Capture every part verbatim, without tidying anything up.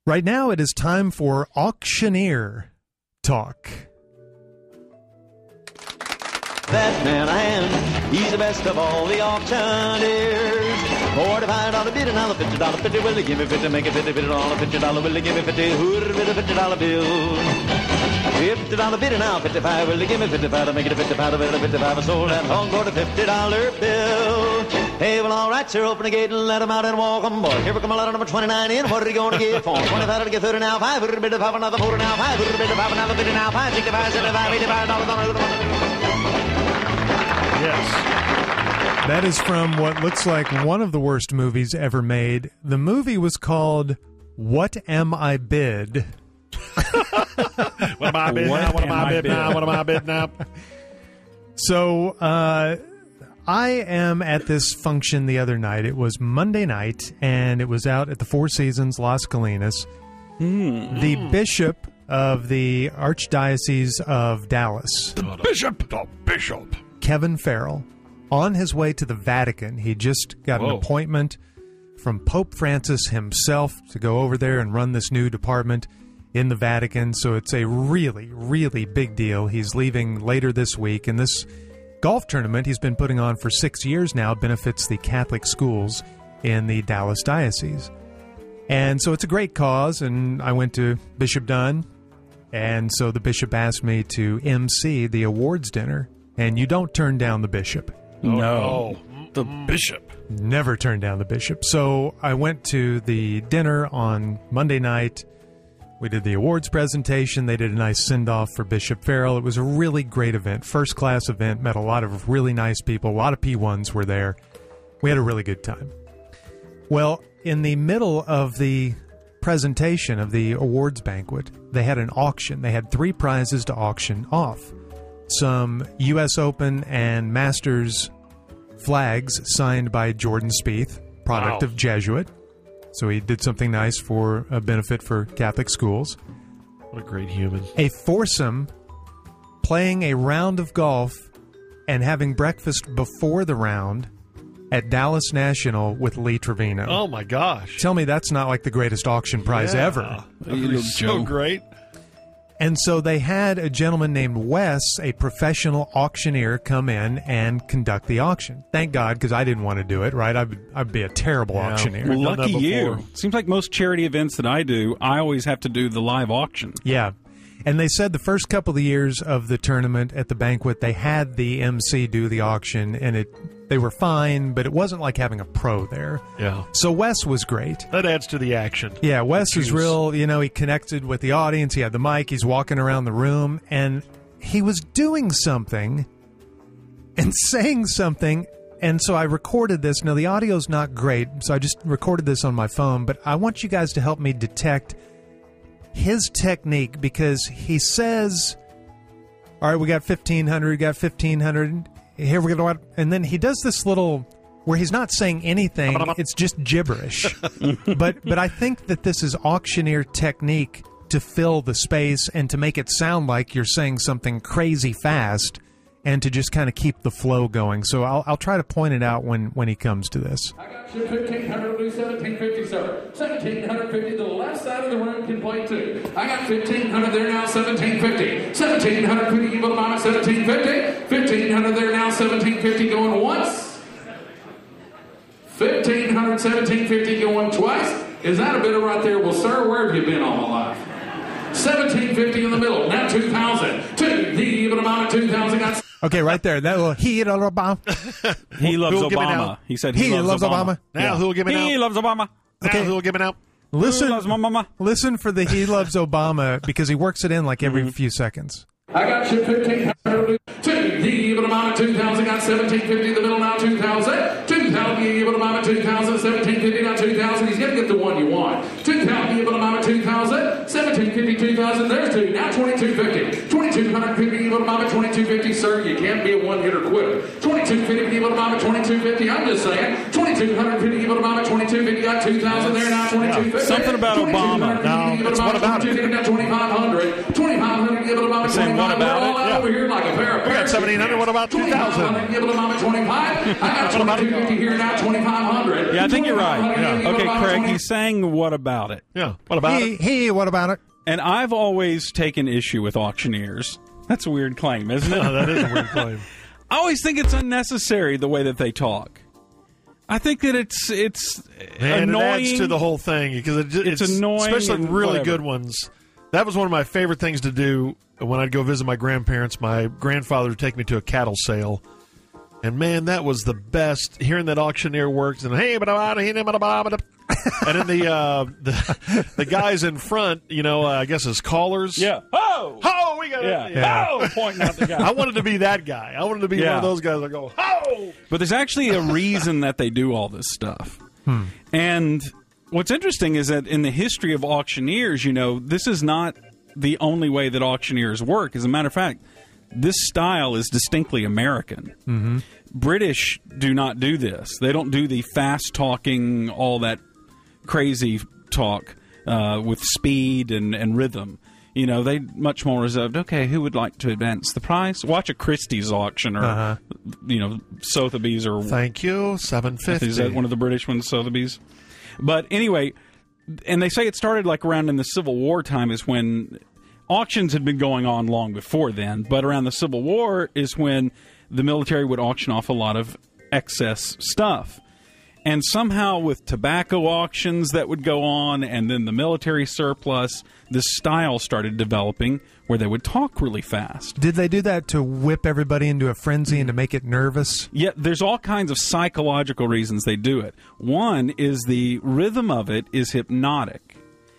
Right now, it is time for Auctioneer Talk. That man I am, he's the best of all the auctioneers. Forty-five dollar bid and I'll a fifty dollar fifty. Will he give me fifty? Make it fifty, fifty dollar fifty dollar. Will he give me fifty? Who'd bid a fifty dollar bill? Fifty dollar bid and I'll fifty-five. Will he give me fifty-five to make it a fifty-five? To bid a fifty-five. I sold that hog for the fifty dollar bill. Hey, well, all right, sir, open the gate and let him out and walk 'em, boy. Here we come a letter number twenty-nine in. What are you going to give for? twenty-five to get thirty now, five. Who'd bid a five, another forty now, five. Who'd bid a five, another fifty now, five. sixty-five, seventy-five, eighty-five dollars. Yes. That is from what looks like one of the worst movies ever made. The movie was called What Am I Bid? What am I bid now? What am I bid now? What am I bid now? So, uh, I am at this function the other night. It was Monday night, and it was out at the Four Seasons, Las Colinas. Mm. The bishop of the Archdiocese of Dallas. The bishop, the bishop. Kevin Farrell, on his way to the Vatican. He just got Whoa. an appointment from Pope Francis himself to go over there and run this new department in the Vatican. So it's a really, really big deal. He's leaving later this week, and this golf tournament he's been putting on for six years now benefits the Catholic schools in the Dallas Diocese. And so it's a great cause, and I went to Bishop Dunn, and so the bishop asked me to emcee the awards dinner. And you don't turn down the bishop. Oh, no, the bishop. Never turn down the bishop. So I went to the dinner on Monday night. We did the awards presentation. They did a nice send-off for Bishop Farrell. It was a really great event, first-class event. Met a lot of really nice people. A lot of P ones were there. We had a really good time. Well, in the middle of the presentation of the awards banquet, they had an auction. They had three prizes to auction off. Some U S Open and Masters flags signed by Jordan Spieth, product Wow. of Jesuit. So he did something nice for a benefit for Catholic schools. What a great human. A foursome playing a round of golf and having breakfast before the round at Dallas National with Lee Trevino. Oh, my gosh. Tell me that's not like the greatest auction prize Yeah. ever. That was so great. And so they had a gentleman named Wes, a professional auctioneer, come in and conduct the auction. Thank God, because I didn't want to do it, right? I'd, I'd be a terrible Yeah. auctioneer. Well, Lucky done that you. before. Seems like most charity events that I do, I always have to do the live auction. Yeah. And they said the first couple of years of the tournament at the banquet, they had the M C do the auction, and it they were fine, but it wasn't like having a pro there. Yeah. So Wes was great. That adds to the action. Yeah, Wes is Juice. real, you know, he connected with the audience, he had the mic, he's walking around the room, and he was doing something and saying something, and so I recorded this. Now, the audio's not great, so I just recorded this on my phone, but I want you guys to help me detect his technique, because he says, all right, we got fifteen hundred, we got fifteen hundred, here we go, and then he does this little, where he's not saying anything, it's just gibberish. but but I think that this is auctioneer technique to fill the space and to make it sound like you're saying something crazy fast and to just kind of keep the flow going. So I'll I'll try to point it out when, when he comes to this. I got you fifteen hundred, do seventeen fifty, sir. seventeen fifty, the left side of the room can play two. I got fifteen hundred there now, seventeen fifty. seventeen fifty, you put them on seventeen fifty. fifteen hundred there now, seventeen fifty going once. fifteen hundred, seventeen fifty going twice. Is that a bidder right there? Well, sir, where have you been all my life? seventeen fifty in the middle, now two thousand. Two, the even amount of two thousand got... Okay, right there. That little, he loves Obama. He loves Who'll give it Obama. now? He said he, He loves, loves Obama. Obama. Now Yeah. who'll give it He out? loves Obama. Now Okay. who'll give it out? Listen, Who loves my mama? listen for the he loves Obama, because he works it in like every Mm-hmm. few seconds. I got you fifteen hundred, two, the even amount of two thousand got seventeen fifty in the middle, now two thousand. two thousand, the even amount of two thousand, seventeen fifty, now two thousand. He's going to get the one you want. two thousand, the even amount of two thousand, seventeen fifty, two thousand. There's two, now twenty-two fifty. twenty-two fifty, even amount of twenty-two fifty. Sir, you can't be a one-hitter quitter. twenty-two fifty, even amount of twenty-two fifty. I'm just saying. twenty-two fifty, even amount of twenty-two fifty. Got two thousand there, now twenty-two fifty. Something about Obama. No, it's what about it? Got twenty-five hundred. twenty-five hundred, even amount of Saying what twenty-five. We're about all it? out Yeah. over here like a pair of We got parrots. seventeen hundred. What about two thousand? Give it a mama twenty-five. I got twenty-two fifty here now, twenty-five hundred. Yeah, I think you're right. Yeah. Okay, Craig, he's saying what about it? Yeah. What about He, it? he, what about it? And I've always taken issue with auctioneers. That's a weird claim, isn't it? Oh, that is a weird claim. I always think it's unnecessary the way that they talk. I think that it's it's Man, annoying. it adds to the whole thing because it, it's, It's annoying especially and really whatever. good ones. That was one of my favorite things to do when I'd go visit my grandparents. My grandfather would take me to a cattle sale, and man, that was the best. Hearing that auctioneer works and hey, but and then the uh, the the guys in front, you know, uh, I guess as callers. Yeah. Oh! Oh, we got Yeah. it. Yeah. Oh! Pointing out the guy. I wanted to be that guy. I wanted to be Yeah. one of those guys that go, oh! But there's actually a reason that they do all this stuff. Hmm. And what's interesting is that in the history of auctioneers, you know, this is not the only way that auctioneers work. As a matter of fact, this style is distinctly American. Mm-hmm. British do not do this. They don't do the fast talking, all that crazy talk uh, with speed and, and rhythm. You know, they much more reserved. Okay, who would like to advance the price? Watch a Christie's auction or, Uh-huh. you know, Sotheby's or... Thank you, seven fifty. Is that one of the British ones, Sotheby's? But anyway, and they say it started like around in the Civil War time is when auctions had been going on long before then, but around the Civil War is when the military would auction off a lot of excess stuff. And somehow with tobacco auctions that would go on and then the military surplus, this style started developing where they would talk really fast. Did they do that to whip everybody into a frenzy and to make it nervous? Yet there's all kinds of psychological reasons they do it. One is the rhythm of it is hypnotic,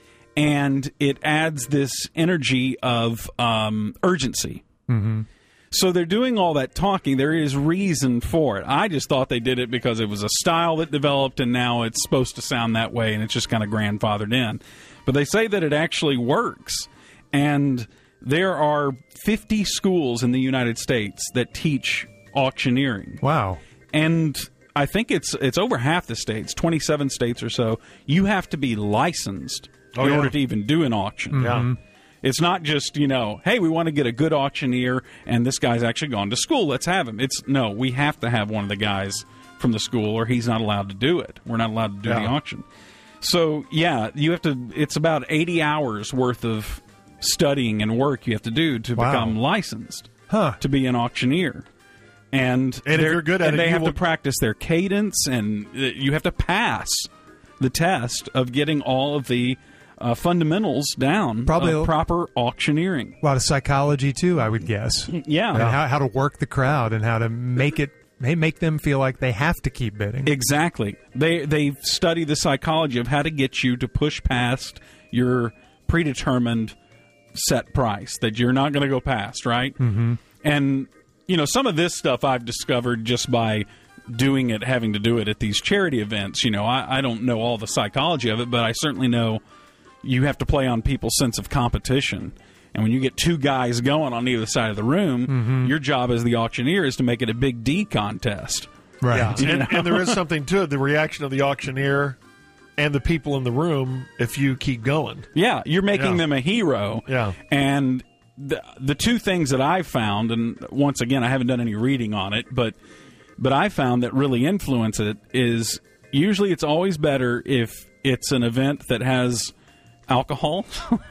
and it adds this energy of um, urgency. Mm-hmm. So they're doing all that talking. There is reason for it. I just thought they did it because it was a style that developed, and now it's supposed to sound that way, and it's just kind of grandfathered in. But they say that it actually works, and there are fifty schools in the United States that teach auctioneering. Wow. And I think it's it's over half the states, twenty-seven states or so. You have to be licensed Oh, in yeah. order to even do an auction. Yeah. It's not just, you know, hey, we want to get a good auctioneer, and this guy's actually gone to school. Let's have him. It's no, we have to have one of the guys from the school, or he's not allowed to do it. We're not allowed to do Yeah. the auction. So, yeah, you have to, it's about eighty hours worth of studying and work you have to do to Wow. become licensed Huh. to be an auctioneer. And, And if they're- you're good at and it, they you have will- to practice their cadence, and uh, you have to pass the test of getting all of the uh, fundamentals down. Probably of a- proper auctioneering. A lot of psychology, too, I would guess. Yeah. And how, how to work the crowd and how to make it may make them feel like they have to keep bidding. Exactly. They they study the psychology of how to get you to push past your predetermined set price that you're not going to go past, right? Mm-hmm. And, you know, some of this stuff I've discovered just by doing it, having to do it at these charity events. You know, I, I don't know all the psychology of it, but I certainly know you have to play on people's sense of competition. And when you get two guys going on either side of the room, Mm-hmm. your job as the auctioneer is to make it a big D contest. Right. Yeah. You And, know? and there is something to it, the reaction of the auctioneer and the people in the room if you keep going. Yeah, you're making Yeah. them a hero. Yeah. And the the two things that I've found, and once again, I haven't done any reading on it, but but I found that really influence it is usually it's always better if it's an event that has alcohol.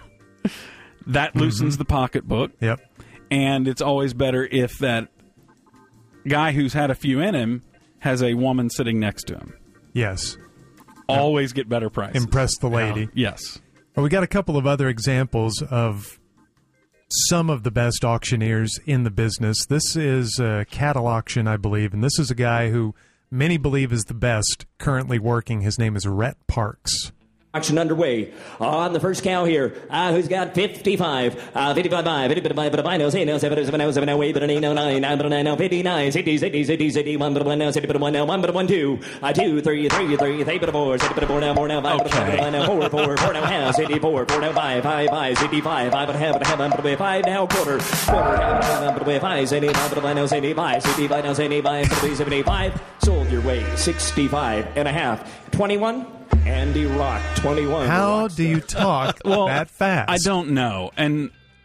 That loosens the pocketbook. Yep. And it's always better if that guy who's had a few in him has a woman sitting next to him. Yes. Always get better prices. Impress the lady. Yes. Well, we got a couple of other examples of some of the best auctioneers in the business. This is a cattle auction, I believe, and this is a guy who many believe is the best currently working. His name is Rhett Parks. Auction underway. On the first cow here, uh, who's got fifty-five, uh, fifty-five, five, fifty-five, but I know, say no, seven, seven, seven, eight, but eight, no, nine, nine, but nine, no, fifty-nine, sixty, sixty, sixty, sixty, one, but one, now, sixty, but one, now, one, but one, two, uh, two, three, three, three, three, but four, sixty, but four, now, four, now, five, but five, but one, now, four, four, four, now, half, sixty-four, four, now, five, five, five, sixty-five, five, but a half, but a half, but a five, now, quarter, quarter, half, half, but a five, seventy-five, but one, now, seventy-five, sixty-five, now, seventy-five, but seventy-five, sold your way, sixty-five and a half, twenty-one. Andy Rock, twenty-one. How do you talk Well, that fast? I don't know. And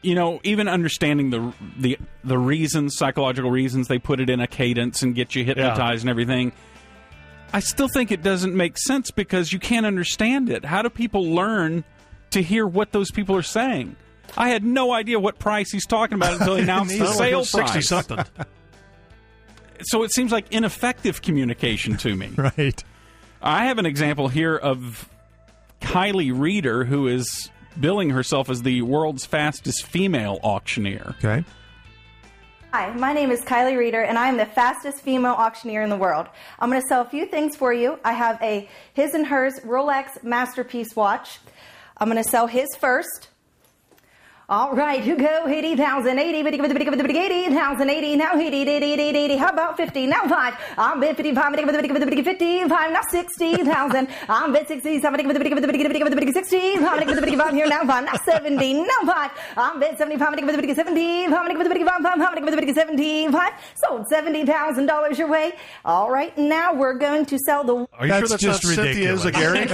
you know, even understanding the the the reasons, psychological reasons they put it in a cadence and get you hypnotized Yeah. and everything, I still think it doesn't make sense because you can't understand it. How do people learn to hear what those people are saying? I had no idea what price he's talking about until he announced the sale sixty price. something. So it seems like ineffective communication to me. Right. I have an example here of Kylie Reeder, who is billing herself as the world's fastest female auctioneer. Okay. Hi, my name is Kylie Reeder, and I am the fastest female auctioneer in the world. I'm going to sell a few things for you. I have a his and hers Rolex Masterpiece watch. I'm going to sell his first. All right, who go? eighty thousand, eighty, eighty thousand, eighty, now eighty, eighty, eighty, eighty, how about fifty? Now five. I'm bid fifty-five, fifty-five, now sixty thousand. I'm bid sixty-seven, sixty-five, here now five, now seventy, now five. I'm bid seventy-five, seventy-five, seventy-five. Sold seventy thousand dollars your way. All right, now we're going to sell the... Are you That's sure that's just not Cynthia ridiculous.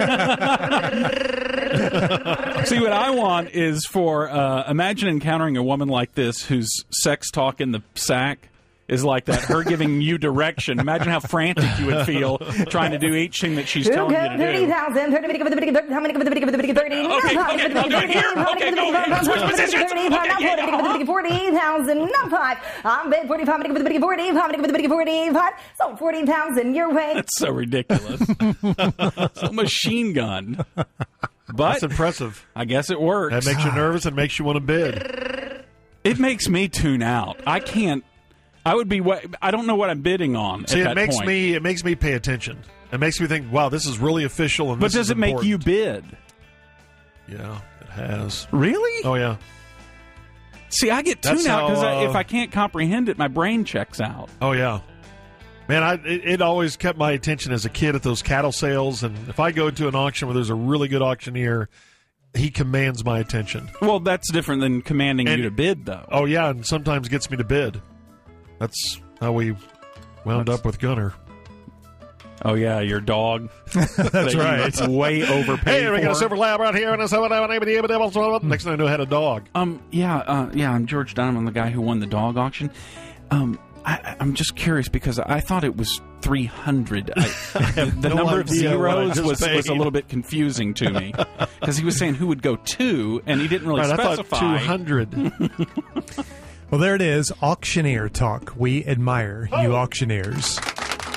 Zagari? See, what I want is for, uh, imagine encountering a woman like this whose sex talk in the sack is like that, her giving you direction. Imagine how frantic you would feel trying to do each thing that she's telling you to thirty do. thousand, thirty, thirty, thirty, how many, thirty, thirty, thirty, Okay, okay, I'll do it here. Okay, go. Switch positions. Okay, yeah. forty thousand, not five. I'm bid forty-five, forty, forty, forty, forty-five. Sold forty thousand your way. That's so ridiculous. So machine gun. But That's impressive. I guess it works. That makes you nervous and makes you want to bid. It makes me tune out. I can't. I would be. wa- I don't know what I'm bidding on. See, at it that makes point. me it makes me pay attention. It makes me think, wow, this is really official. And But this does is it make important. you bid? Yeah, it has. Really? Oh yeah. See, I get That's tune out because how, uh, if I can't comprehend it, my brain checks out. Oh yeah. Man, I, it, it always kept my attention as a kid at those cattle sales, and if I go to an auction where there's a really good auctioneer, he commands my attention. Well, that's different than commanding And- you to bid, though. Oh yeah, and sometimes gets me to bid. That's how we wound That's- up with Gunner. Oh yeah, your dog. That's right. Way overpaid. Hey, we got a for. silver lab right here, and a silver lab. Next thing I knew, I had a dog. Um, yeah, uh, yeah. I'm George Dunham. I'm the guy who won the dog auction. Um, I, I'm just curious because I thought it was three hundred. The no number of idea what I zeros just was, was a paid. little bit confusing to me because he was saying who would go two, and he didn't really Right, I thought specify. two hundred. Well, there it is. Auctioneer talk. We admire you auctioneers.